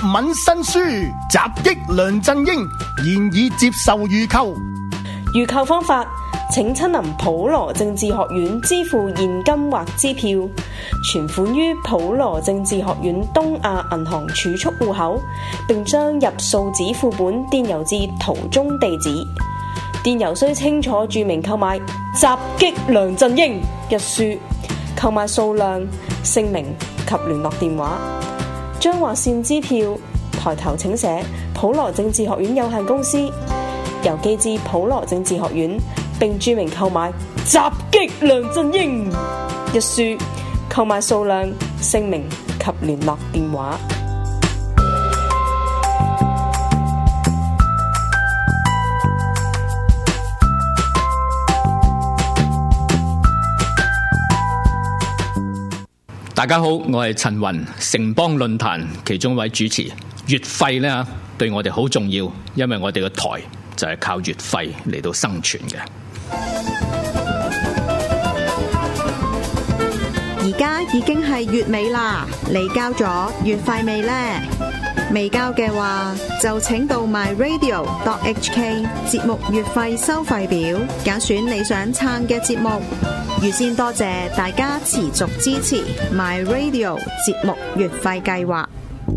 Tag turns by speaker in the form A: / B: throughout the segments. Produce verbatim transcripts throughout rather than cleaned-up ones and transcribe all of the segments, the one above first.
A: 文新書《襲擊梁振英》現已接受預購。
B: 預購方法：請親臨普羅政治學院支付現金或支票，存款於普羅政治學院東亞銀行儲蓄戶口，並將入數紙副本電郵至圖中地址。電郵須清楚註明購買《襲擊梁振英》一書，購買數量、姓名及聯絡電話。將劃線支票抬頭請寫普羅政治學院有限公司，郵寄至普羅政治學院，並註明購買《襲擊梁振英》一書，購買數量、姓名及聯絡電話。
C: 大家好，我係陳雲，城邦論壇其中一位主持。月費呢對我哋好重要，因為我哋個台就係靠月費嚟到生存嘅。
D: 而家已經係月尾啦，你交咗月費未呢？未交嘅話，就請到 my radio dot h k 節目月費收費表，揀選你想撐嘅節目。預先多謝大家持續支持 my radio 節目月費計劃。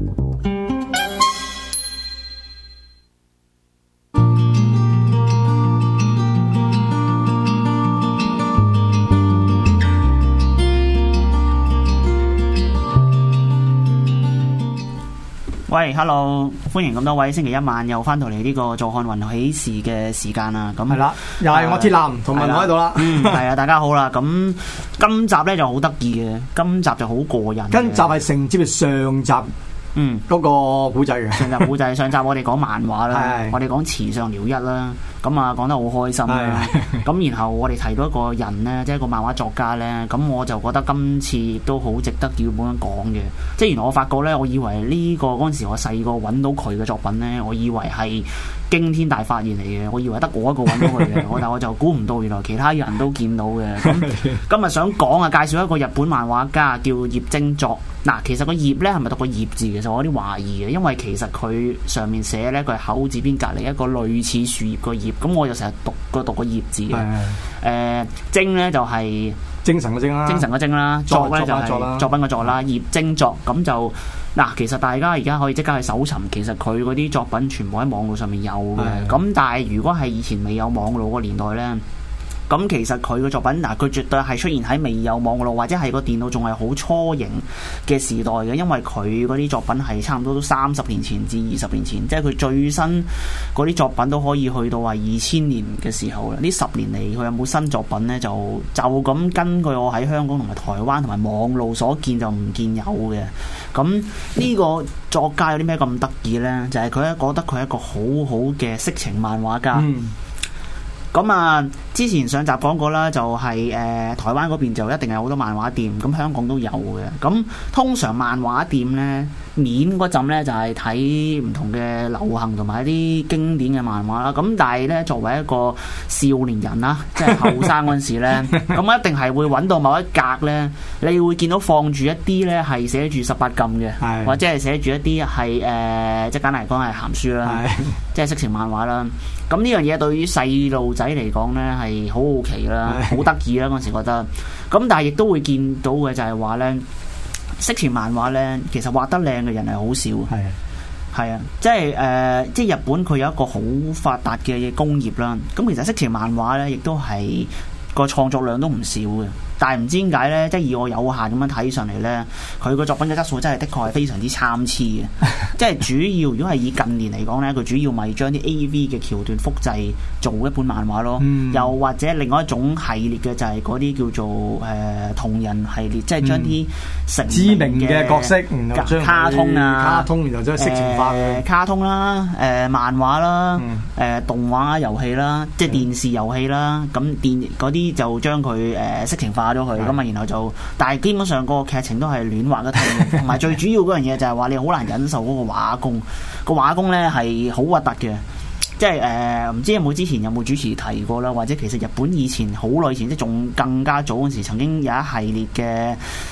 E: 喂 ，hello， 歡迎咁多位星期一晚又翻到嚟呢個坐看雲起時嘅時間啦。咁
A: 係啦，又係我鐵男同埋我喺度啦。
E: 嗯，係啊，大家好啦。咁今集咧就好得意嘅，今集就好過癮。
A: 今集係承接住上集。嗯，嗰個古仔嘅
E: 上集古仔，上集我哋講漫畫啦，我哋講池上遼一啦，咁啊講得好開心啦。咁然後我哋提到一個人咧，即係一個漫畫作家咧，咁我就覺得今次亦都好值得要咁樣講嘅。即係原來我發覺咧，我以為呢個嗰陣時我細個揾到佢嘅作品咧，我以為係驚天大發現嚟嘅，我以為得我一個揾到佢嘅，但我就估唔到原來其他人都見到嘅。咁今日想講啊，介紹一個日本漫畫家叫葉精作。嗱，其實個葉咧係咪讀個葉字？其實我有啲懷疑嘅，因為其實佢上面寫咧，佢係口字邊隔離一個類似樹葉個葉，咁我就成日讀個讀個葉字嘅。誒、呃，精咧就係、是、
A: 精神嘅精啦，精神
E: 嘅精啦，作咧就係作品嘅作啦，葉精作。咁就嗱，其實大家而家可以即刻去搜尋，其實佢嗰啲作品全部喺網絡上面有嘅。咁但係如果係以前未有網絡個年代咧，咁其實佢嘅作品嗱，佢絕對係出現喺未有網絡或者係個電腦仲係好初型嘅時代嘅，因為佢嗰啲作品係差唔多都三十年前至二十年前，即係佢最新嗰啲作品都可以去到話二千年嘅時候啦。呢十年嚟佢有冇新作品呢？就就咁根據我喺香港同埋台灣同埋網路所見就唔見有嘅。咁呢個作家有啲咩咁得意呢？就係佢咧覺得佢係一個好好嘅色情漫畫家。嗯咁啊，之前上集講過啦，就係、是、誒、呃、台灣嗰邊就一定係好多漫畫店，咁香港都有嘅。咁通常漫畫店咧面嗰陣咧就係睇唔同嘅流行同埋一啲經典嘅漫畫啦。咁但係咧作為一個少年人啦，即係後生嗰陣時咧，咁一定係會揾到某一格咧，你會見到放住一啲咧係寫住十八禁嘅，或者係寫住一啲係誒即係簡單嚟講係鹹書啦，即係色情漫畫啦。咁呢樣嘢對於細路仔嚟講呢係好好奇啦，好得意啦嗰陣時覺得。咁但係亦都會見到嘅就係話呢，色情漫畫呢其實畫得靚嘅人係好少。係啊，係啊，即係誒、呃，即係日本佢有一個好發達嘅工業啦。咁其實色情漫畫呢亦都係個創作量都唔少嘅。但係唔知點解咧，即係以我有限咁樣睇上嚟咧，佢個作品嘅質素真係的確係非常之參差嘅。即係主要，如果係以近年嚟講咧，佢主要咪將啲 A V 嘅橋段複製做一本漫畫咯。嗯、又或者另外一種系列嘅就係嗰啲叫做誒、呃、同人系列，即係將啲成
A: 知名嘅角色，然後將
E: 卡通啊，
A: 卡通然後將色情化嘅、
E: 呃、卡通啦，誒、呃、漫畫啦，誒、嗯呃、動畫遊戲啦，即係電視遊戲啦，咁電嗰啲就將佢誒、呃、色情化咗佢，咁啊然後就，但係基本上個劇情都係亂畫嘅，同埋最主要嗰樣嘢就係話你好難忍受嗰個畫工，個畫工咧係好核突嘅。即係誒，唔知有冇之前有冇主持提過啦，或者其實日本以前好耐以前，即係仲更加早嗰時，曾經有一系列嘅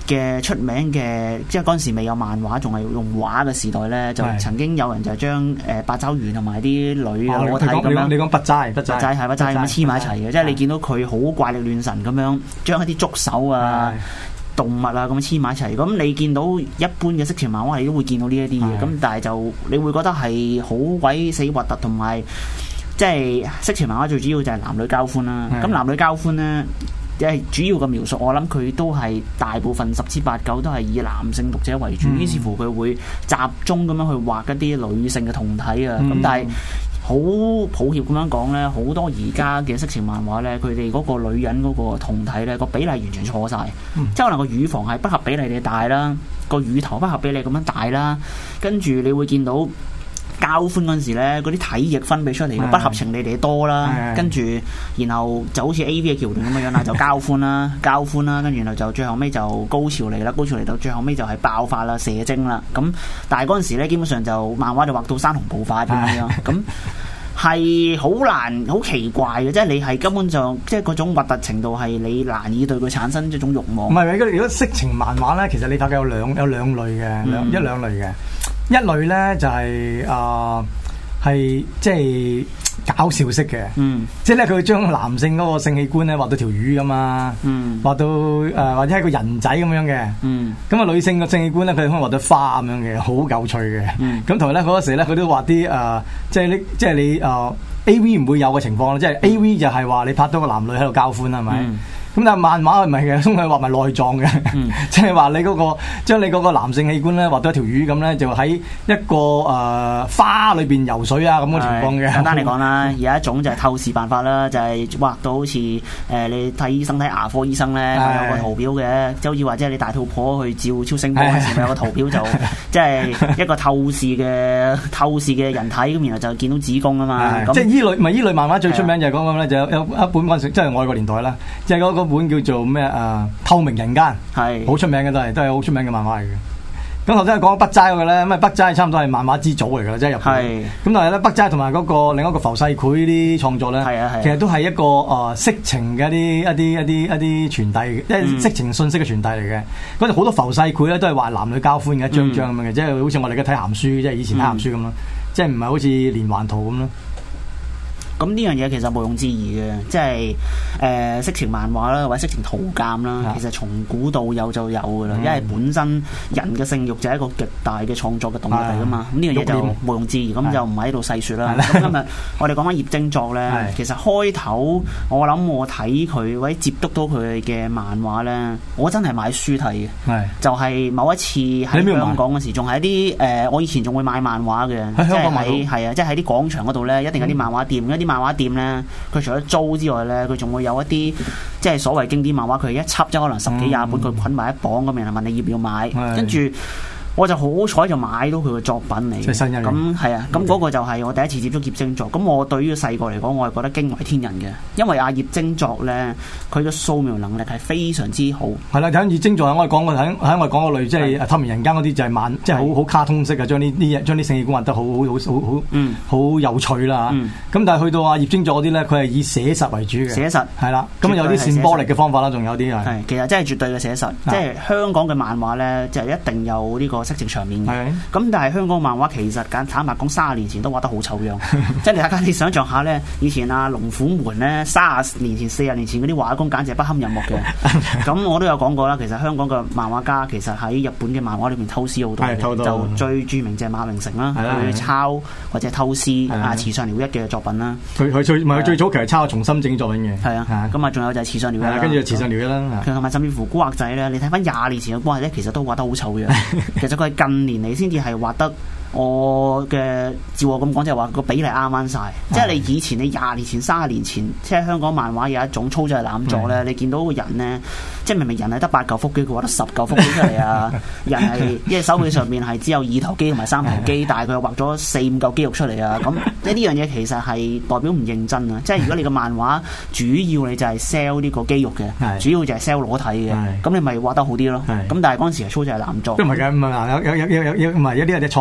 E: 嘅出名嘅，即係嗰陣時未有漫畫，仲係用畫嘅時代咧，就曾經有人就將誒八爪魚同埋啲女嘅裸體咁樣，
F: 你講北齋，北齋
E: 係北齋咁黐埋一齊嘅，即係你見到佢好怪力亂神咁樣，將一啲觸手啊、動物啊咁樣黐埋一齊。咁你見到一般嘅色情漫畫，你都會見到呢一啲嘢。咁但係就你會覺得係好鬼死核突，同埋即係色情漫畫最主要就係男女交歡啦。咁男女交歡咧。即係主要嘅描述，我諗佢都係大部分十之八九都係以男性讀者為主，嗯、於是乎佢會集中咁樣去畫一啲女性嘅胴體啊。咁、嗯、但係好抱歉咁樣講咧，好多而家嘅色情漫畫咧，佢哋嗰個女人嗰個胴體咧個比例完全錯晒，嗯、即係可能個乳房係不合比例地大啦，個乳頭不合比例咁樣大啦，跟住你會見到。交歡嗰陣時咧，嗰啲體液分泌出嚟嘅不合情理地多啦，跟住然後就好似 A V 嘅橋段咁樣啦，就交歡啦，交歡啦，跟住然後就最後尾就高潮嚟啦，高潮嚟到最後尾就係爆發啦、射精啦，咁但係嗰陣時咧，基本上就漫畫就畫到山洪暴發咁樣，咁係好難、好奇怪嘅，即係你係根本就即係嗰種核突程度係你難以對佢產生一種慾望。唔
F: 係，如果色情漫畫咧，其實你發覺有兩有兩類嘅，兩、嗯、一兩類嘅。一類咧就係啊係即係搞笑式嘅，嗯、即係咧佢將男性嗰個性器官咧畫到條魚咁啊，嗯、畫到誒、呃、或者係個人仔咁樣嘅，咁啊、嗯、女性個性器官咧佢可以畫到花咁樣嘅，好有趣嘅。咁同埋咧嗰時咧佢都畫啲誒，即係你即係你誒 A V 唔會有嘅情況，即係 A V 就係話你拍到個男女喺度交歡係咪？嗯咁但係漫畫係唔係嘅，通常畫埋內臟嘅，即係話你嗰、嗰個將你嗰個男性器官咧畫到一條魚咁咧，就喺一個誒、呃、花裏邊游水啊咁嘅情況嘅。簡單嚟講啦，有一種就係透視辦法啦，就係、是、畫到好似誒、呃、你睇醫生睇牙科醫生咧有個圖表嘅，即係好似或者你大肚婆去照超聲波嗰時咪有個圖表就即係一個透視嘅透視嘅人體咁，然後就見到子宮啊嘛。那即係依類唔係依類漫畫最出名就係講咁咧，就有有一本嗰陣時即係外國年代啦，即係嗰個。本叫做咩啊？透明人間係好出名嘅，都係都係好出名嘅漫畫嚟嘅。咁頭先講北齋嗰個咧，咁啊北齋差唔多係漫畫之祖嚟嘅，即係日本。咁但係咧北齋同埋嗰個另一個浮世繪啲創作咧，其實都係一個啊、呃、色情嘅一啲一啲一啲一啲傳遞，即係、嗯、色情信息嘅傳遞嚟嘅。嗰陣好多浮世繪咧都係話男女交歡嘅一張張咁樣嘅，即係、嗯、好似我哋而家睇鹹書，即係以前睇鹹書咁咯，嗯、即係唔係好似連環圖咁咯。
E: 咁呢樣嘢其實毋庸置疑嘅，即係誒、呃、色情漫畫啦，或者色情圖鑑啦，其實從古到有就有噶啦，嗯、因為本身人嘅性慾就係一個極大嘅創作嘅動力嚟噶嘛。咁呢樣嘢就毋庸置疑，咁就唔喺度細説啦。咁今日我哋講翻葉精作咧，其實開頭我諗我睇佢或者接觸到佢嘅漫畫咧，我真係買書睇嘅，是就係某一次喺香港嗰時，仲係一啲誒、呃，我以前仲會買漫畫嘅，即係喺係啊，即係喺啲廣場嗰度咧，一定有啲漫畫店，一啲、嗯。漫畫店咧，佢除咗租之外咧，佢仲會有一啲即係所謂經典漫畫，佢一輯即可能十幾廿本，佢捆埋一綁咁樣，問你要唔要買，跟住。我就好彩就買到佢嘅作品嚟，咁係啊，咁嗰個就係我第一次接觸葉精作。咁我對於細個嚟講，我係覺得驚為天人嘅，因為阿葉精作咧，佢嘅素描能力係非常之好。係啦，睇葉精作我哋講過喺喺我哋講個類，即係透明人間嗰啲就係漫，即係好好卡通式啊，將呢啲將啲性器官畫得好好好好好好有趣啦。咁但係去到阿葉精作嗰啲咧，佢係以寫實為主嘅。寫實係啦，咁有啲線波力嘅方法啦，仲有啲係。其實真係絕對嘅寫實，即係香港嘅漫畫咧，就係一定有呢個色情場面嘅，咁但係香港漫畫其實簡坦白講，三十年前都畫得好醜樣，即係大家你想象下咧，以前啊龍虎門咧，三十年前、四十年前嗰啲畫工簡直係不堪入目嘅。咁我都有講過啦，其實香港嘅漫畫家其實喺日本嘅漫畫裏面偷師好多嘅，就最著名就係馬榮成啦，佢抄或者偷師啊池上遼一嘅作品啦。佢佢最唔係佢最早期係抄松森正作品嘅。係啊，咁啊仲有就係池上遼一啦，跟住池上遼一啦，佢同埋甚至乎古惑仔咧，你睇翻廿年前嘅古惑仔，其實都畫得好醜樣。其實佢係近年嚟先至係畫得我嘅，照我咁講，即係話個比例啱啱晒。即係你以前你廿年前、三十年前，即係香港漫畫有一種粗製濫作咧，你見到個人咧，即係明明人係得八嚿腹肌，佢畫得十嚿腹肌出嚟啊！人係因為手臂上面係只有二頭肌同埋三頭肌，但係佢又畫咗四五嚿肌肉出嚟啊！咁即係呢樣嘢其實係代表唔認真啊！即係如果你個漫畫主要你就係 sell 呢個肌肉嘅，主要就係 sell 裸體嘅，咁你咪畫得好啲咯。咁但係嗰陣時係粗製濫作，都唔係嘅，唔係有有有有有唔係一啲有啲創作漫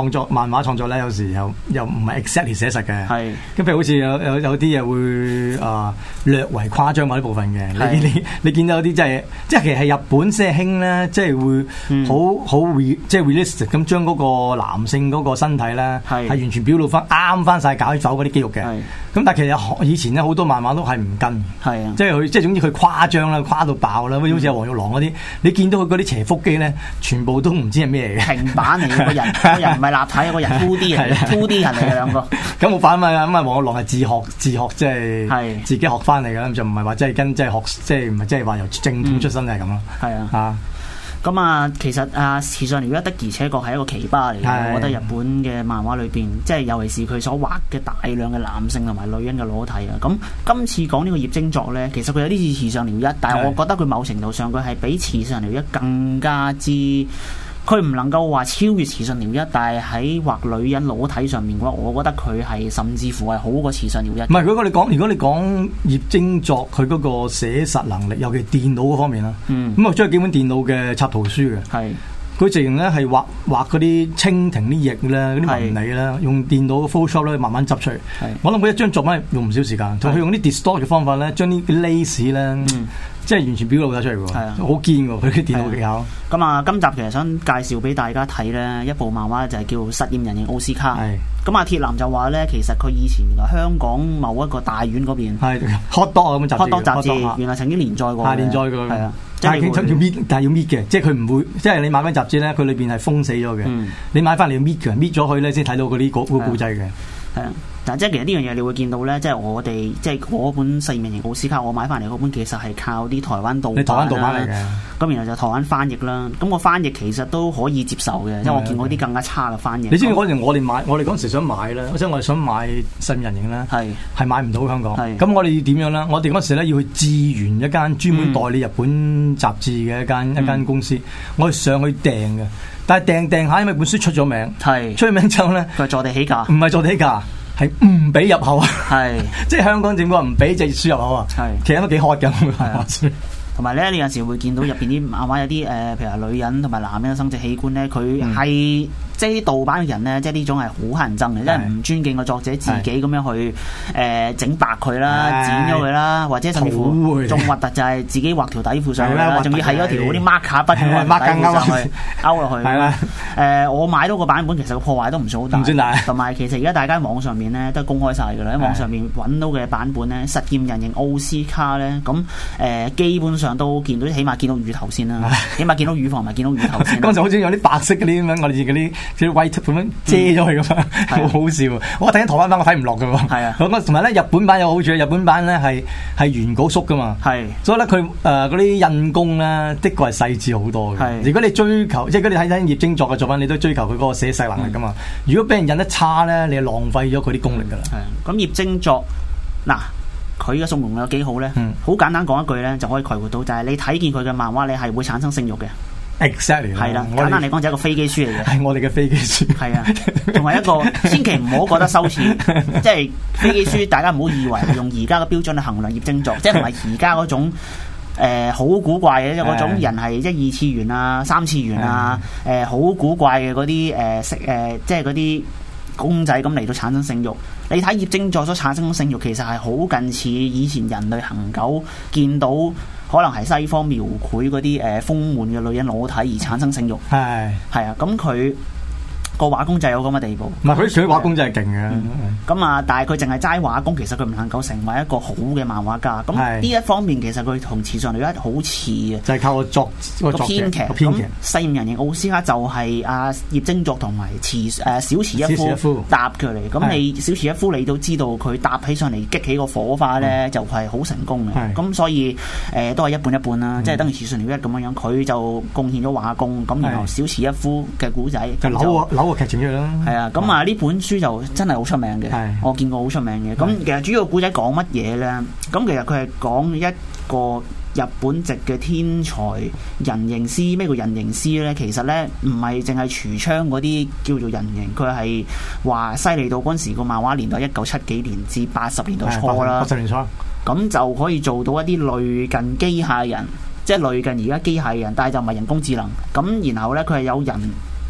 F: 漫畫創作咧，有時又又唔係 exactly 寫實嘅。
E: 係。
F: 咁譬如好似有有有啲嘢會啊、呃、略為誇張某啲部分嘅。你你你見到有啲真係，即係其實係日本先係興咧，即係會好好 re 即係 realistic 咁將嗰個男性嗰個身體咧係完全表露翻啱翻晒解剖嗰啲肌肉嘅。咁但係其實以前咧好多漫畫都係唔跟。係啊。即係佢即係總之佢誇張啦，誇到爆啦，好似有黃玉郎嗰啲，你見到佢嗰啲斜腹肌咧，全部都唔知係咩嚟嘅。平板嚟嘅個人，個人唔係立體，個人 two D 人 two D 人嚟嘅兩個。咁冇辦法啊，咁啊黃玉郎係自學自學，即係自己學翻嚟嘅，咁就唔係話即係跟即係學，即係唔係即係話由正統出身係咁咯。係啊，嚇。咁啊，其實啊，池上遼一的而且確係一個奇葩嚟嘅。我覺得日本嘅漫畫裏邊，即係尤其是佢所畫嘅大量嘅男性同埋女人嘅裸體啊。咁今次講呢個葉精作咧，其實佢有啲似池上遼一，但係我覺得佢某程度上佢係比池上遼一更加之。佢唔能夠話超越池上遼一，但係喺畫女人裸體上面嘅話，我覺得佢係甚至乎係好過池上遼一。唔係，如果你講，如果你講葉精作佢嗰個寫實能力，尤其電腦嗰方面啦，嗯，咁啊將基本電腦嘅插圖書嘅，係佢直情咧係畫畫嗰啲蜻蜓啲翼咧，嗰啲紋理咧，用電腦嘅 Photoshop 咧慢慢執出嚟。我諗佢一張作品用唔少時間，同佢用啲 distort 嘅方法咧，將啲 lace 咧。嗯即係完全表露咗出嚟喎，係啊，好堅喎佢啲電腦技巧。咁啊，今集其實想介紹俾大家睇咧一部漫畫，就係叫《實驗人形奧斯卡》。咁啊，鐵男就話咧，其實佢以前原來香港某一個大院嗰邊係 Hot Dog 咁雜誌 ，Hot Dog 雜誌原來曾經連載過，係連載過，係啊。但係要搣，但係要搣嘅，即係佢唔會，即係你買翻雜誌咧，佢裏邊係封死咗嘅。嗯、你買翻嚟要搣嘅，搣咗佢咧先睇到嗰啲嗰個故仔嘅。係啊。嗱，即係其實呢樣嘢你會見到咧，即係我哋即係嗰本實驗人形奧斯卡，我買翻嚟嗰本其實係靠啲台灣盜版，你台灣盜版嚟嘅。咁然後就台灣翻譯啦，咁個翻譯其實都可以接受嘅，因為我見過啲更加差嘅翻譯。你知唔知嗰陣我哋買，我哋嗰陣時想買咧，即係我哋想買實驗人形咧，係係買唔到香港。咁我哋要點樣咧？我哋嗰陣時咧要去志願一間專門代理日本雜誌嘅一間、嗯、一間公司，我哋上去訂嘅，但係訂訂下，因為本書出咗名，係出咗名之後咧，佢坐地起價，唔係坐地起價。係唔俾入口啊！係，即係香港政府話唔俾隻書入口啊！係，其實都幾渴㗎。同埋咧，你有時會見到入邊啲漫畫有啲誒、呃，譬如話女人同埋男人嘅生殖器官咧，佢係、嗯、即係啲盜版嘅人咧，即係呢種係好乞人憎嘅，即係唔尊敬個作者自己咁樣去誒整、呃、白佢啦、剪咗佢啦，或者甚至乎仲核突就係自己畫條底褲上去啦，仲要係嗰條嗰啲 marker 筆咁樣底褲上去勾落去。係啦，誒我買到個版本，其實個破壞都唔算好大，唔算大。同埋其實而家大家喺網上面咧都公開晒㗎啦，喺網上面揾到嘅版本咧，實驗人形奧斯卡咧，咁誒、呃、基本上。上都見到，起碼見到乳頭先啦，起碼見到乳房，咪見到乳頭先。嗰陣好似有啲白色嗰啲咁樣，我哋嗰啲啲 white 咁樣遮咗佢咁樣，好、嗯、好笑。我睇緊台灣版，我睇唔落㗎喎。係啊，同埋咧日本版有好處，日本版咧係係原稿縮㗎嘛。係，所以咧佢誒嗰啲印工咧，的確係細緻好多嘅。如果你追求，即係如果你睇睇葉精作嘅作品，你都追求佢嗰個寫實能力㗎嘛。嗯、如果俾人印得差咧，你係浪費咗佢啲功力㗎啦。係，咁葉精作嗱。佢嘅送容有幾好咧？好、嗯、簡單講一句咧，就可以概括到，就係、是、你睇見佢嘅漫畫，你係會產生性慾嘅。Exactly 係啦，簡單嚟講就係一個飛機書嚟嘅。係我哋嘅飛機書。係啊，同埋一個千祈唔好覺得羞恥，即係飛機書，大家唔好以為係用而家嘅標準去衡量葉精作，即係唔係而家嗰種誒好、呃、古怪嘅，即係嗰種人係一二次元啊、三次元啊，誒好、呃、古怪嘅嗰啲誒食誒，即係嗰啲公仔咁嚟到產生性慾。你睇葉精作所產生嘅性慾，其實係好近似以前人類恆久見到可能係西方描繪嗰啲誒豐滿嘅女人裸體而產生性慾。係係啊，咁佢個畫工就有咁嘅地步。唔係佢佢畫工真係勁嘅。咁啊，但係佢淨係齋畫工，其實佢唔能夠成為一個好嘅漫畫家。咁呢一方面其實佢同池上遼一好似嘅，就係靠個作個編劇。咁實驗人形奧斯卡就係阿葉精作同埋池誒小池一夫搭佢嚟。咁你小池一夫你都知道佢搭起上嚟激起個火花咧，就係好成功嘅。咁所以誒都係一半一半啦，即係等於池上遼一咁樣樣，佢就貢獻咗畫工，咁然後小池一夫嘅古仔就扭個劇情出嚟啦。係啊，咁啊呢本書就真係好出名嘅。我見過好出名嘅。咁其實主要古仔講乜嘢咧？咁其實佢係講一個日本籍嘅天才人形師。咩叫人形師咧？其實咧唔係淨係櫥窗嗰啲叫做人形，佢係話犀利到嗰陣時個漫畫年代一九七幾年至八十年代初啦。八十年初咁就可以做到一啲類近機械人，即係類近而家機械人，但係就唔係人工智能。咁然後咧佢係有人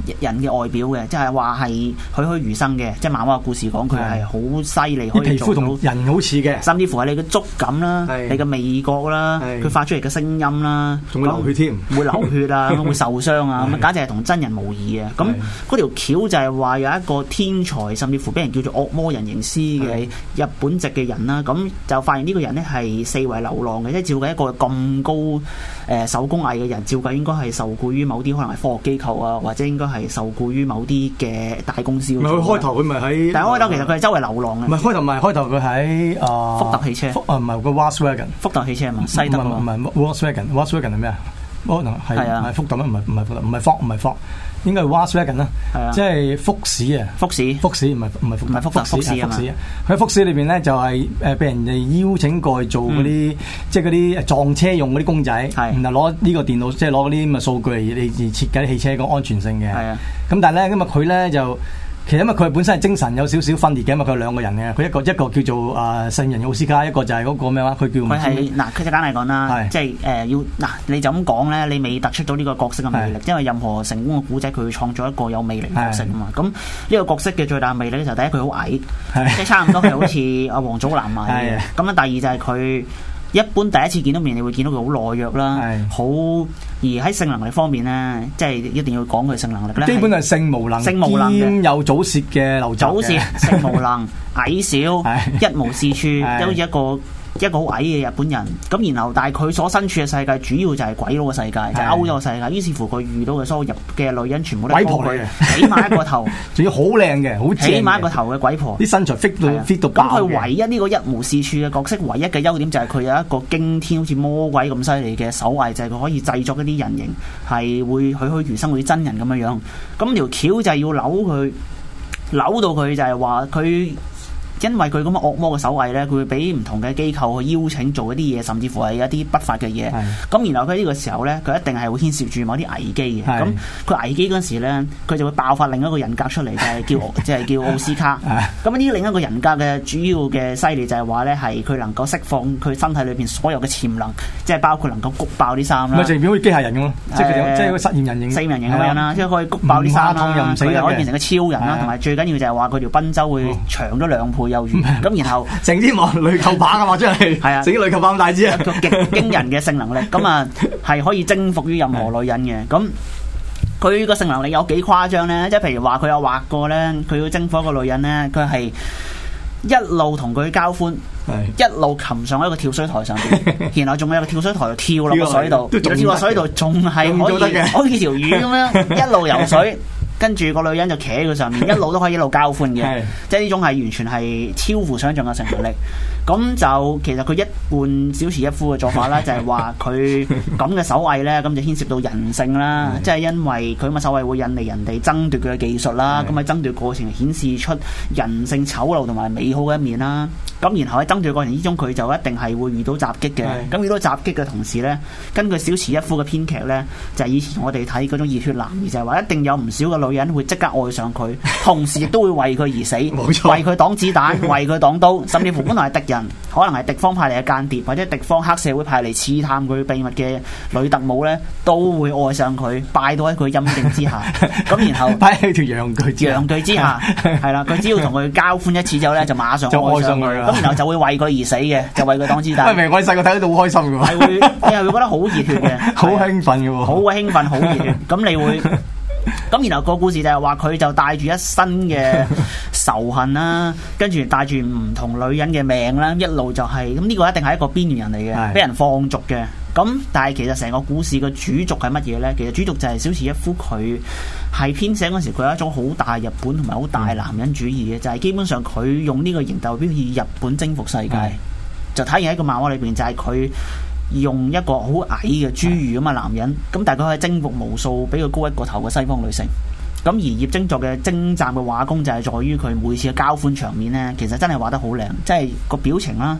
E: 人嘅外表嘅，即係話係栩栩如生嘅，即係漫畫嘅故事講佢係好犀利，可以做到
F: 皮膚同人好似嘅，
E: 甚至乎係你嘅觸感啦，你嘅味覺啦，佢發出嚟嘅聲音啦，
F: 仲會流血添，
E: 會流血啊，會受傷啊，咁簡直係同真人無異嘅。咁嗰條橋就係話有一個天才，甚至乎俾人叫做惡魔人形師嘅日本籍嘅人啦，咁就發現呢個人咧係四圍流浪嘅，即係照計一個咁高誒、呃、手工藝嘅人，照計應該係受僱於某啲可能係科學機構啊，或者應該係受僱於某啲嘅大公司。唔係佢開頭佢咪喺，但係開頭其實佢係周圍流浪嘅。唔係開頭，唔係開頭佢喺啊福特汽車，福啊唔係個 Volkswagen，福特汽車啊嘛，西德唔係 Volkswagen，Volkswagen 係咩啊？可能係係福特咩？唔係唔係福特，唔係福唔係福。應該係 Volkswagen 啦，即係福士啊，福士，福士唔係唔係福唔係福特，福士啊嘛。佢喺福士裏邊咧就係誒俾人哋邀請過去做嗰啲，即係嗰啲撞車用嗰啲公仔，然後攞呢個電腦，即係攞嗰啲咁嘅數據嚟嚟設計汽車個安全性嘅。咁但係咧，今日佢咧就。其實因為佢本身係精神有少少分裂嘅，因為佢有兩個人嘅，佢一個一個叫做啊聖人奧斯卡，一個就係嗰個咩話，佢叫佢係嗱，佢就簡單嚟講啦，即係誒、呃、要嗱，你就咁講咧，你未突出到呢個角色嘅魅力，因為任何成功嘅古仔，佢會創造一個有魅力嘅角色啊嘛。咁呢個角色嘅最大魅力咧，就第一佢好矮，即係差唔多係好似阿王祖藍矮嘅。咁啊，第二就係佢。一般第一次見到面，你會見到佢好懦弱啦，好而喺性能力方面咧，即係一定要講佢性能力咧。基本係性無能，性無能兼有早泄嘅流走嘅，性無能、矮小、一無是處，即係好似一個一個好矮嘅日本人。咁然後，但係佢所身處嘅世界主要就係鬼佬嘅世界，就係歐洲嘅世界。於是乎，佢遇到嘅所有入嘅女人，全部都係鬼婆嚟嘅，起碼一個頭，仲要好靚嘅，好起碼一個頭嘅鬼婆，啲身材 fit 到 fit 到爆嘅。咁佢唯一呢個一無是處嘅角色，唯一嘅優點就係佢有一個驚天好似魔鬼咁犀利嘅手藝，就係佢可以製作一啲人形，係會栩栩如生好似真人咁樣樣。咁條橋就係要扭佢，扭到佢就係話佢。因為佢咁嘅惡魔嘅手藝咧，佢會俾唔同嘅機構去邀請做一啲嘢，甚至乎係一啲不法嘅嘢。咁然後佢呢個時候咧，佢一定係會牽涉住某啲危機嘅。咁佢危機嗰陣時咧，佢就會爆發另一個人格出嚟，就係、是、叫即係叫奧斯卡。咁呢另一個人格嘅主要嘅犀利就係話咧，係佢能夠釋放佢身體裏邊所有嘅潛能，即係包括能夠谷爆啲衫啦。咪就變好似機械人咁咯，即係佢即係個實驗人形、實驗人形咁樣啦，即係可以谷爆啲衫啦，又唔死，可以變成個超人啦，同埋最緊要就係話佢條賓周會長咗兩倍。咁然後成支網雷球棒啊嘛，真係係啊，整啲雷球棒咁大支啊，個極驚人嘅性能力，咁啊係可以征服於任何女人嘅。咁佢個性能力有幾誇張咧？即係譬如話佢有畫過咧，佢要征服一個女人咧，佢係一路同佢交歡，一路擒上一個跳水台上邊，然後仲有個跳水台跳落個水度，跳落水度仲係可以好似條魚咁樣一路游水。跟住個女人就企喺佢上面，一路都可以一路交歡嘅，即係呢種係完全係超乎想象嘅性能力。咁就其實佢一半小池一夫嘅做法啦，就係話佢咁嘅手藝咧，咁就牽涉到人性啦，即係因為佢咁嘅手藝會引嚟人哋爭奪佢嘅技術啦，咁喺爭奪過程顯示出人性醜陋同埋美好嘅一面啦。咁然後喺爭奪過程之中，佢就一定係會遇到襲擊嘅。咁遇到襲擊嘅同時咧，根據小池一夫嘅編劇咧，就係以前我哋睇嗰種熱血男兒，就係話一定有唔少嘅女人會即刻愛上佢，同時亦都會為佢而死，為佢擋子彈，為佢擋刀，甚至乎本來係敵人，可能係敵方派嚟嘅間諜，或者敵方黑社會派嚟刺探佢秘密嘅女特務咧，都會愛上佢，拜到喺佢陰莖之下。咁然後拜喺條陽具之陽具之下，係啦，佢只要同佢交歡一次之後咧，就馬上愛上佢啦。咁然後就會為佢而死嘅，就為佢擋子彈。明我哋細個睇到好開心嘅喎，係會你係會覺得好熱血嘅，好興奮嘅喎，好鬼興奮，好熱血。咁你會。咁然後個故事就係話佢就帶住一身嘅仇恨啦，跟住帶住唔同女人嘅命啦，一路就係咁呢個一定係一個邊緣人嚟嘅，俾人放逐嘅。咁但係其實成個故事嘅主軸係乜嘢呢？其實主軸就係小池一夫佢係編寫嗰時佢有一種好大日本同埋好大男人主義嘅，就係、是、基本上佢用呢個形象表現日本征服世界，就體現喺個漫畫裏邊就係佢。用一個好矮嘅侏儒咁嘅男人，咁但係佢可以征服無數比佢高一個頭嘅西方女性。咁而葉精作嘅精湛嘅畫工就係在於佢每次嘅交歡場面呢，其實真係畫得好靚，即係個表情啦，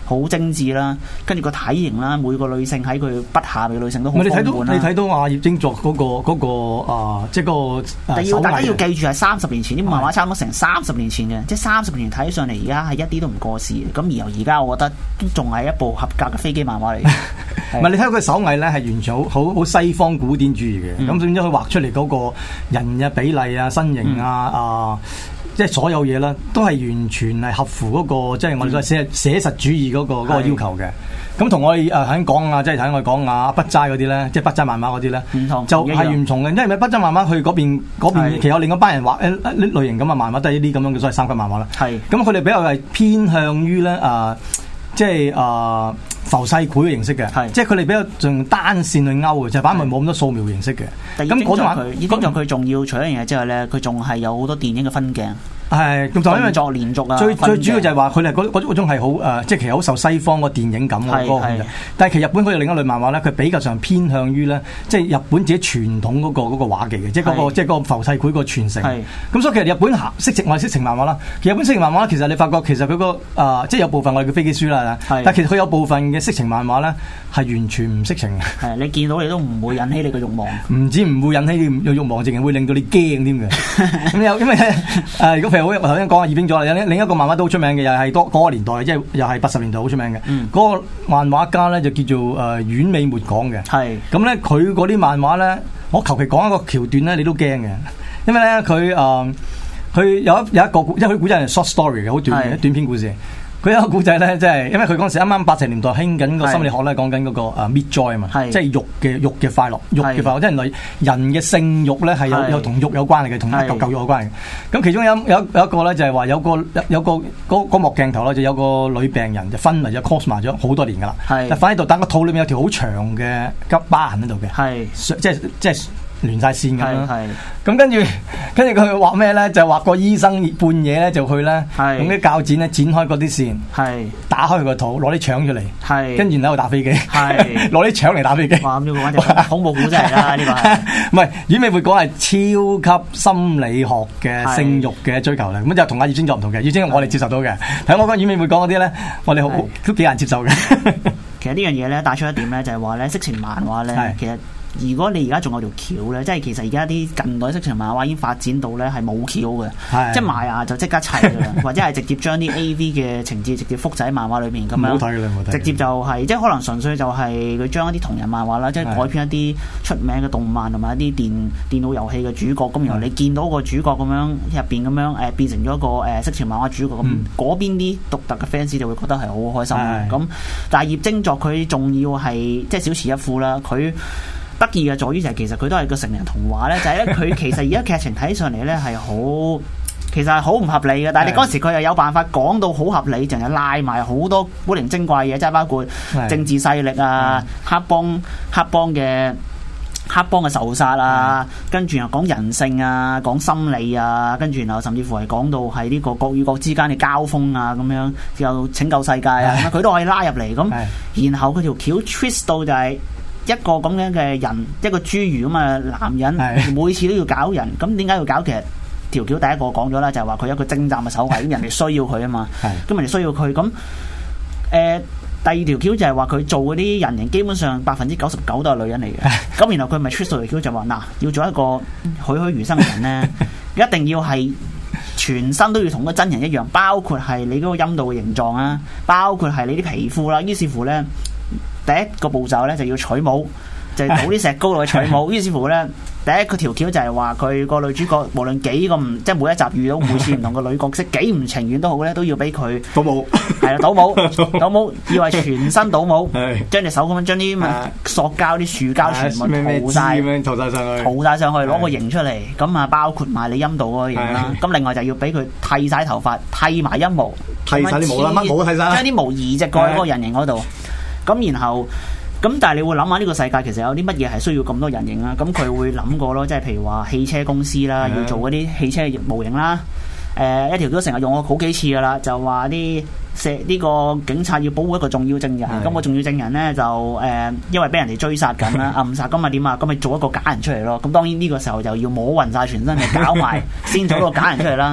E: 好精緻啦，跟住個體型啦，每個女性喺佢筆下嘅女性都好豐滿啦。
F: 你睇到阿葉精作嗰個嗰個啊，即係嗰個。
E: 但要大家要記住係三十年前啲漫畫，差唔多成三十年前嘅，即係三十年睇上嚟，而家係一啲都唔過時。咁而由而家，我覺得都仲係一部合格嘅飛機漫畫嚟。唔係
F: 你睇到佢手藝咧，係完全好好好西方古典主義嘅。咁總之佢畫出嚟嗰個人嘅比例啊、身形啊、嗯、啊，即係所有嘢啦，都係完全係合乎嗰、嗰個即係我哋所謂寫寫實主義嗰、嗰個嗰個要求嘅。咁同我哋誒喺講啊，即係睇我哋講啊，筆齋嗰啲咧，即係筆齋漫畫嗰啲咧，
E: 唔同
F: 就係唔同嘅，因為筆齋漫畫佢嗰邊嗰邊其實有另一班人畫誒呢類型咁嘅漫畫，都係呢啲咁樣嘅所謂三級漫畫啦。係咁佢哋比較係偏向於咧啊，即係啊浮世繪嘅形式嘅，即係佢哋比較用單線去勾嘅，就反而冇咁多素描形式嘅。
E: 咁嗰種佢，呢種佢仲要除咗一樣嘢之外咧，佢仲係有好多電影嘅分鏡。係咁就因為作連續啊，最最主要就係話佢哋嗰嗰嗰種係好誒，即係其實好受西方個電影感嗰個嘅。但係其實日本佢有另一類漫畫咧，佢比較上偏向於咧，即係日本自己傳統嗰個嗰個畫技嘅，即係嗰個即係嗰個浮世繪個傳承。咁所以其實日本行色情我係色情漫畫啦。其實日本色情漫畫其實你發覺其實佢個誒即係有部分我哋叫飛機書啦，但係其實佢有部分嘅色情漫畫咧係完全唔色情嘅。係你見到你都唔會引起你嘅慾望。唔止唔會引起你嘅慾望，淨係會令到你驚添嘅。咁有因為誒如果譬如好頭先講啊，葉精咗啦，另一個漫畫都好出名嘅，又係多嗰個年代，即係又係八十年代好出名嘅。嗰、嗯、個漫畫家咧就叫做誒丸尾末廣嘅。係咁咧，佢嗰啲漫畫咧，我求其講一個橋段咧，你都驚嘅，因為咧佢誒佢有一有一個，因為佢古仔係 short story 嘅，好短嘅短篇故事。佢有一個古仔咧，即係因為佢嗰陣時啱啱八十年代興緊個心理學咧，講緊嗰個誒 mid joy 啊嘛，即係欲嘅欲嘅快樂，欲嘅快樂，即係人類人嘅性欲咧係有有同欲有關係嘅，同一嚿嚿欲有關係嘅。咁其中有有有一個咧就係話有個有個嗰嗰幕鏡頭咧就有個女病人就昏迷咗 coma 咗好多年噶啦，就瞓喺度，但個肚裏面有條好長嘅吉疤痕喺度嘅，即係即係。連晒線咁樣，咁跟住跟住佢畫咩咧？就畫個醫生半夜咧就去咧，用啲鉸剪咧剪開嗰啲線，打開佢個肚，攞啲腸出嚟，跟住喺度打飛機，攞啲腸嚟打飛機。哇！咁呢個恐怖故仔嚟啦，呢個係唔係？丸尾末廣係超級心理學嘅性慾嘅追求嚟，咁就同阿葉精作唔同嘅。葉精我哋接受到嘅，睇我講丸尾末廣嗰啲咧，我哋好都幾難接受嘅。其實呢樣嘢咧帶出一點咧，就係話咧色情漫畫咧，其實。如果你而家仲有條橋咧，即係其實而家啲近代色情漫畫已經發展到咧係冇橋嘅，即係埋牙就即刻砌㗎啦，或者係直接將啲 A V 嘅情節直接複製喺漫畫裏面咁樣，直接就係、是、即係可能純粹就係佢將一啲同人漫畫啦，即係改編一啲出名嘅動漫同埋一啲電電腦遊戲嘅主角，咁然後你見到個主角咁樣入邊咁樣誒、呃、變成咗一個誒、呃、色情漫畫主角咁，嗰、嗯、邊啲獨特嘅 fans 就會覺得係好開心咁。但係葉精作佢仲要係即係小池一夫啦，佢。得意嘅在於就係其實佢都係個成人童話咧，就係咧佢其實而家劇情睇上嚟咧係好，其實係好唔合理嘅。但係你嗰時佢又有辦法講到好合理，仲有拉埋好多古靈精怪嘢，即係包括政治勢力啊、黑幫、黑幫嘅黑幫嘅仇殺啊，跟住又講人性啊、講心理啊，跟住然後甚至乎係講到係呢個國與國之間嘅交鋒啊，咁樣又拯救世界啊，佢都可以拉入嚟咁，然後佢條橋 twist 到就係、是。一個咁樣嘅人，一個侏儒咁嘅男人，每次都要搞人，咁點解要搞？其實條橋第一個講咗啦，就係話佢有一個精湛嘅手藝，咁人哋需要佢啊嘛，咁人哋需要佢，咁誒、呃、第二條橋就係話佢做嗰啲人形，基本上百分之九十九都係女人嚟嘅，咁然後佢咪出條橋就話嗱，要做一個栩栩如生嘅人咧，一定要係全身都要同個真人一樣，包括係你嗰個陰道嘅形狀啊，包括係你啲皮膚啦，於是乎咧。第一個步驟咧就要取帽，就係、是、倒啲石膏落去取帽。於是乎咧，第一個條橋就係話佢個女主角無論幾個唔，即係每一集遇到每次唔同嘅女角色，幾唔情願都好咧，都要俾佢倒帽。係啦，倒帽，倒帽，要係全身倒帽，將隻手咁樣將啲塑膠、啲樹膠全部塗晒，塗晒上去，塗晒上去，攞個形出嚟。咁啊，包括埋你陰道嗰個形啦。咁另外就要俾佢剃晒頭髮，剃埋陰毛，剃晒啲毛啦，乜毛都剃晒，將啲毛移植過去嗰個人形嗰度。咁然後，咁但係你會諗下呢個世界其實有啲乜嘢係需要咁多人形啊？咁佢會諗過咯，即係譬如話汽車公司啦，要做嗰啲汽車模型啦。誒、呃，一條都成日用過好幾次噶啦，就話啲石呢個警察要保護一個重要證人，咁個重要證人咧就誒、呃，因為俾人哋追殺緊啦，暗殺，咁咪點啊？咁咪做一個假人出嚟咯。咁當然呢個時候就要摸勻晒全身，就搞埋先做一個假人出嚟啦。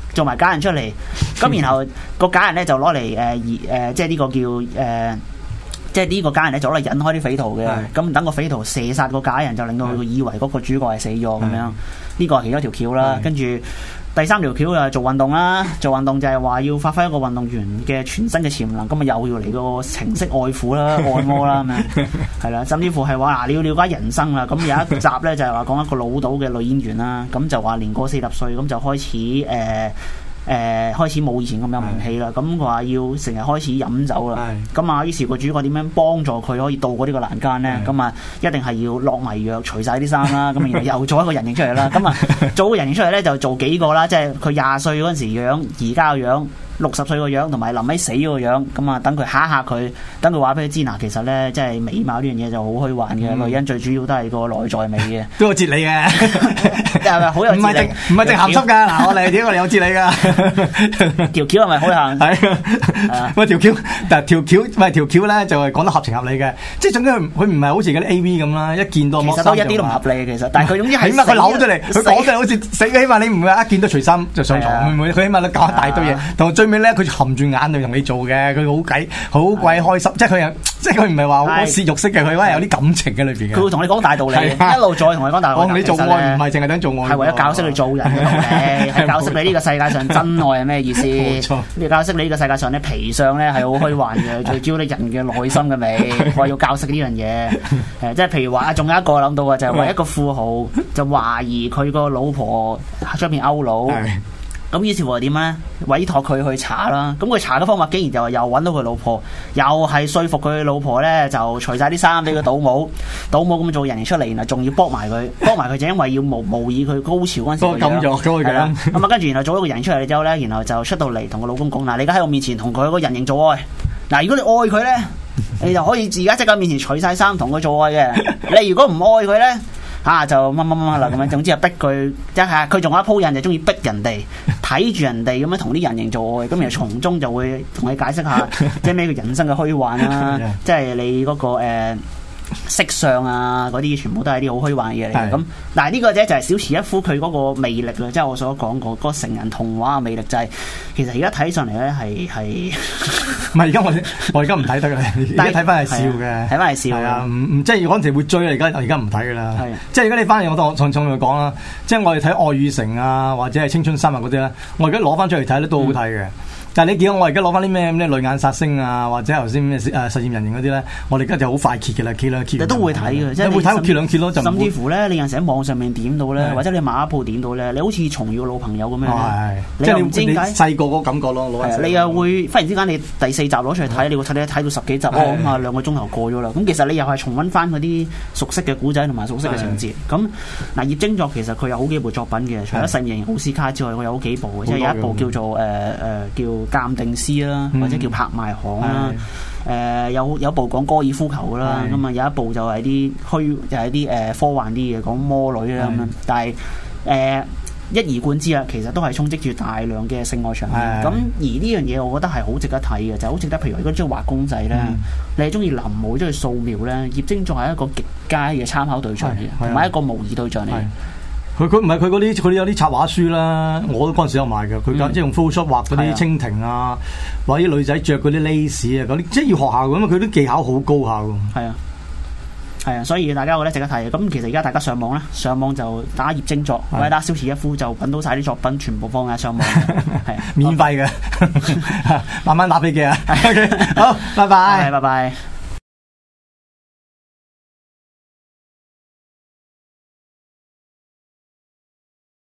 E: 做埋假人出嚟，咁然後個假人咧就攞嚟誒誒，即係呢個叫誒。呃即係呢個假人咧就攞嚟引開啲匪徒嘅，咁等個匪徒射殺個假人，就令到佢以為嗰個主角係死咗咁樣。呢個係其中一條橋啦。跟住第三條橋就做運動啦，做運動就係話要發揮一個運動員嘅全身嘅潛能，咁啊又要嚟個情色愛撫啦、按摩啦咁樣，係啦，甚至乎係話嗱你要了解人生啦。咁有一集咧就係話講一個老島嘅女演員啦，咁就話年過四十歲咁就開始誒。呃誒、呃、開始冇以前咁有名氣啦，咁佢話要成日開始飲酒啦，咁啊於是個主角點樣幫助佢可以渡過呢個難關咧？咁啊一定係要落迷藥，除晒啲衫啦，咁然後又做一個人形出嚟啦，咁啊做個人形出嚟咧就做幾個啦，即係佢廿歲嗰陣時樣，而家個樣。六十歲個樣同埋臨尾死嗰個樣，咁啊等佢嚇一嚇佢，等佢話俾佢知嗱，其實咧即係美貌呢樣嘢就好虛幻嘅，嗯、女人最主要都係個內在美嘅，
F: 都有哲理嘅，
E: 係咪好有哲理？唔係淨
F: 唔係淨鹹濕㗎，嗱我哋點我哋有哲理㗎，條
E: 橋係咪好行？
F: 係啊，喂條橋，但係條橋唔係條橋咧就係講得合情合理嘅，即係總之佢佢唔係好似嗰啲 A V 咁啦，一見到
E: 其實都一啲都唔合理嘅，其實，但係佢總之係
F: 起碼佢扭咗嚟，佢講出嚟好似死，起碼你唔會一見到除衫就上床，會唔會？佢起碼都搞一大堆嘢，同最尾咧佢含住眼淚同你做嘅，佢好鬼好鬼開心，即係佢又即係佢唔係話好洩慾式嘅，佢話有啲感情嘅裏邊嘅。佢
E: 會同你講大道理，一路再同你講大道理。
F: 你做愛唔係淨係等做愛，
E: 係為咗教識你做人嘅道理，係教識你呢個世界上真愛係咩意思？冇錯，你教識你呢個世界上咧皮相咧係好虛幻嘅，最主要你人嘅內心嘅美，我要教識呢樣嘢。誒，即係譬如話，仲有一個諗到嘅就係話一個富豪就懷疑佢個老婆出面勾佬。咁於是乎係點咧？委託佢去查啦。咁佢查嘅方法竟然就係又揾到佢老婆，又係說服佢老婆咧，就除晒啲衫俾佢倒模，倒模咁做人形出嚟，然後仲要剝埋佢，剝埋佢就因為要模模擬佢高潮嗰陣時嘅樣。係啦。咁啊，跟住然後做咗個人形出嚟之後咧，然後就出到嚟同個老公講：嗱，你而家喺我面前同佢個人形做愛。嗱，如果你愛佢咧，你就可以而家即刻面前除晒衫同佢做愛嘅。你如果唔愛佢咧，啊就乜乜乜啦咁樣，總之係逼佢，即係佢仲有一鋪人就中意逼人哋睇住人哋咁樣同啲人形做愛，咁然後從中就會同你解釋下，即係咩叫人生嘅虛幻啦，即係你嗰、嗰個誒。呃色相啊，嗰啲全部都係啲好虛幻嘅嘢嚟嘅。咁但係呢個啫就係小池一夫佢嗰個魅力啦，即係我所講過嗰個成人童話嘅魅力就係、是、其實而家睇上嚟咧係係
F: 唔係而家我我而家唔睇得嘅，而家睇翻係笑嘅，睇翻係笑啊！唔唔即係嗰陣時會追啊，而家而家唔睇噶啦。即係而家你翻嚟我當重重嚟講啦，即係我哋睇愛與誠啊，或者係青春三日嗰啲咧，我而家攞翻出嚟睇咧都好睇嘅。嗯但係你見到我而家攞翻啲咩咩淚眼殺星啊，或者頭先咩誒實驗人形嗰啲咧，我哋而家就好快揭嘅啦，揭兩揭。你
E: 都會睇嘅，即係
F: 你會睇個揭兩揭咯，就
E: 甚至乎咧，你有陣時喺網上面點到咧，或者你馬鋪點到咧，你好似重要老朋友咁樣。係，即係你唔知點解細個嗰個感覺咯。係，你又會忽然之間你第四集攞出嚟睇，你會睇你睇到十幾集，哦咁啊兩個鐘頭過咗啦。咁其實你又係重溫翻嗰啲熟悉嘅古仔同埋熟悉嘅情節。咁嗱，葉精作其實佢有好幾部作品嘅，除咗實驗人形奧斯卡之外，佢有好幾部嘅，即係有一部叫做誒誒叫鑑定師啦，或者叫拍賣行啦，誒有有部講高爾夫球啦，咁啊有一部就係啲虛，就係啲誒科幻啲嘅講魔女啦咁樣，但係誒一以貫之啊，其實都係充斥住大量嘅性愛場面。咁而呢樣嘢，我覺得係好值得睇嘅，就係好值得。譬如如果中意畫公仔咧，你係中意臨摹、中意素描咧，葉精作係一個極佳嘅參考對象嚟嘅，同埋一個模擬對象嚟嘅。
F: 佢佢唔係佢嗰啲，佢有啲插畫書啦，我都嗰陣時有買嘅。佢即係用 Photoshop 畫嗰啲蜻蜓啊，或者啲女仔着嗰啲 lace 啊，嗰啲即係要學下嘅，因為佢啲技巧好高下嘅。係啊，係啊，所以大家我覺得值得睇。咁其實而家大家上網咧，上網就打葉精作，或者打小池一夫就揾到晒啲作品，全部放喺上網，係啊， 免費嘅，慢慢打飛機啊。OK，好，拜拜，
E: 拜拜。